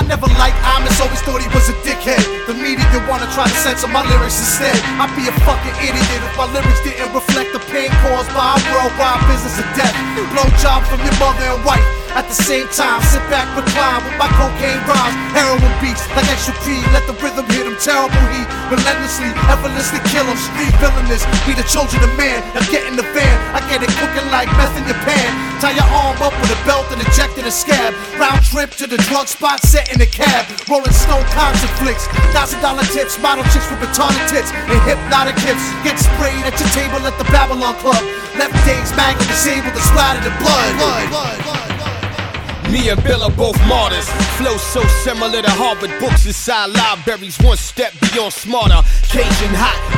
I never liked Amos, always thought he was a dickhead. The media wanna try to censor my lyrics instead. I'd be a fucking idiot if my lyrics didn't reflect the pain caused by our worldwide business of death. Blow job from your mother and wife. At the same time, sit back, recline with my cocaine rhymes, heroin beats like extra P. Let the rhythm hit him, terrible heat, relentlessly, effortlessly kill him. Street villainous, be the children of man. Now get in the van, I get it cooking like meth in your pan. Tie your arm up with a belt and eject in a scab. Round trip to the drug spot, set in the cab. Rolling Stone concert flicks, $1,000 tips, model chicks with retarded tits and hypnotic hips. Get sprayed at your table at the Babylon Club. Left days mangled, disabled, and splattered in blood. Me and Bill are both martyrs. Flow so similar to Harvard books inside libraries. One step beyond smarter. Cajun hot,